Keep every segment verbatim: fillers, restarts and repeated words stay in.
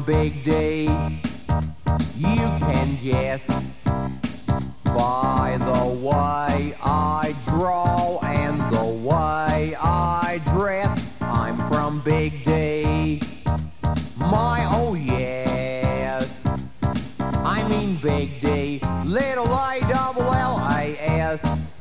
Big D. You can guess by the way I draw and the way I dress. I'm from Big D. My oh yes, I mean Big D, little A double L A S,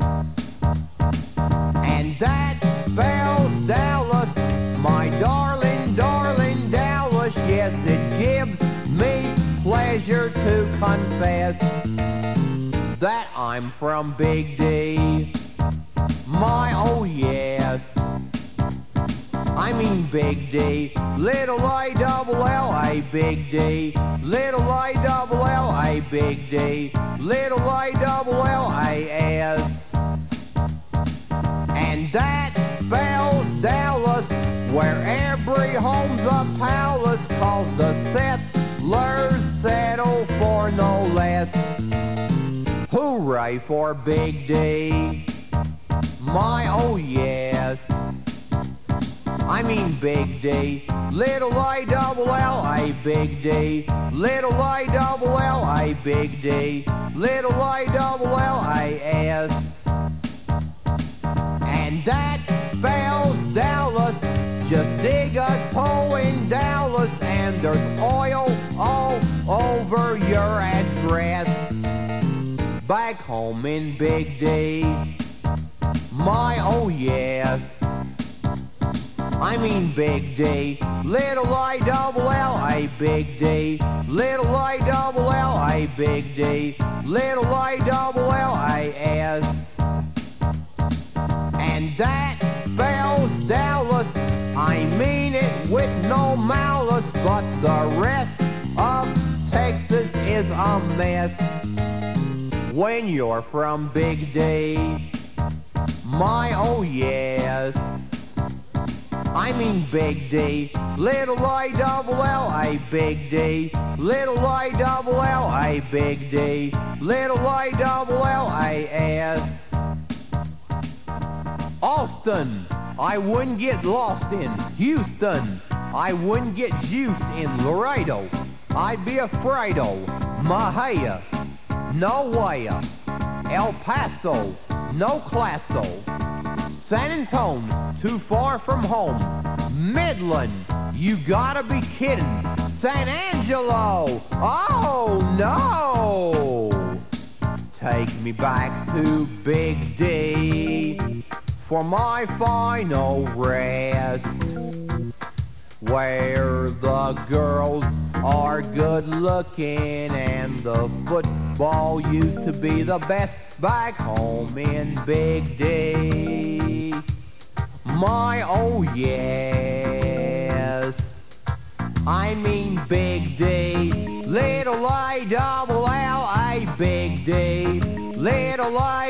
and that spells Dallas, my darling, darling Dallas. Yes, it gives me pleasure to confess that I'm from Big D. My oh yes, I mean Big D, little A double L A Big D, little A double L A Big D, little A double L A S, and that spells Dallas, where every home's a palace, 'cause the settlers settle for no less. Hooray for Big D, my oh yes, I mean Big D, little A double L A Big D, little A double L A Big D, little A double L A S, and that spells Dallas. Just dig a toe in Dallas and there's oil all over your address. Back home in Big D, my oh yes, I mean Big D, little A double L A Big D, little A double L A Big D, little A double L A S, and that spells Dallas. I mean it with no malice, but the rest of Texas is a mess. When you're from Big D, my oh yes, I mean Big D, little A double L A Big D, little A double L A Big D, little A double L A S. Austin, I wouldn't get lost in. Houston, I wouldn't get juiced in. Laredo, I'd be afraid of. Mahia, no way. El Paso, no classo. San Antonio, too far from home. Midland, you gotta be kidding. San Angelo, oh no. Take me back to Big D for my final rest, where the girls are good looking and the football used to be the best. Back home in Big D, my oh yes, I mean Big D, little A double L A Big D, little A